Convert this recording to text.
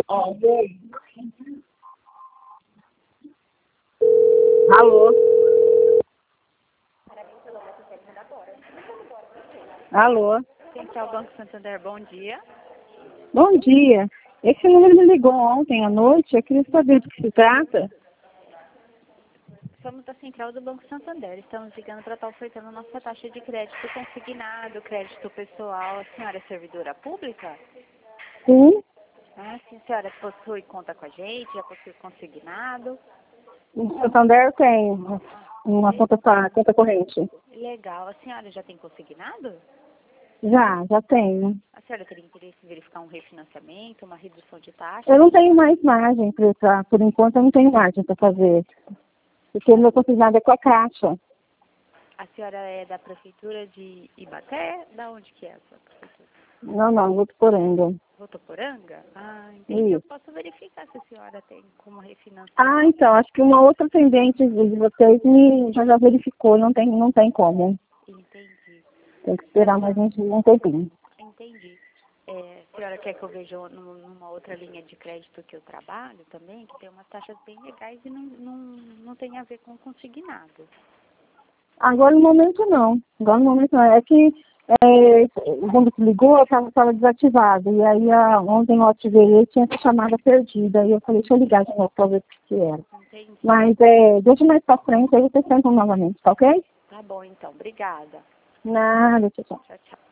Alô? Alô? Central Banco Santander, bom dia. Bom dia. Esse número me ligou ontem à noite. Eu queria saber do que se trata. Somos da Central do Banco Santander. Estamos ligando para estar ofertando nossa taxa de crédito consignado, crédito pessoal. A senhora é servidora pública? Sim. Ah, sim, a senhora possui conta com a gente, já possui consignado. Em Santander tem uma conta corrente. Legal. A senhora já tem consignado? Já tenho. A senhora teria interesse em verificar um refinanciamento, uma redução de taxa? Eu não tenho mais margem para entrar. Por enquanto eu não tenho margem para fazer. Porque meu consignado é com a Caixa. A senhora é da prefeitura de Ibaté? Da onde que é a sua prefeitura? Não, Votuporanga. Votuporanga? Ah, entendi. Eu Isso. posso verificar se a senhora tem como refinanciar. Ah, então, acho que uma outra atendente de vocês já verificou, não tem como. Entendi. Tem que esperar mais um tempinho. Entendi. A senhora quer que eu veja numa outra linha de crédito que eu trabalho também, que tem umas taxas bem legais e não tem a ver com consignado. Agora no momento não. É que quando se ligou, estava desativado. E aí ontem eu ativei e tinha essa chamada perdida. E eu falei, deixa eu ligar de novo para ver o que era. Entendi. Mas deixa mais para frente, aí vocês tentam novamente, tá ok? Tá bom, então. Obrigada. Nada, tchau. Tchau, tchau.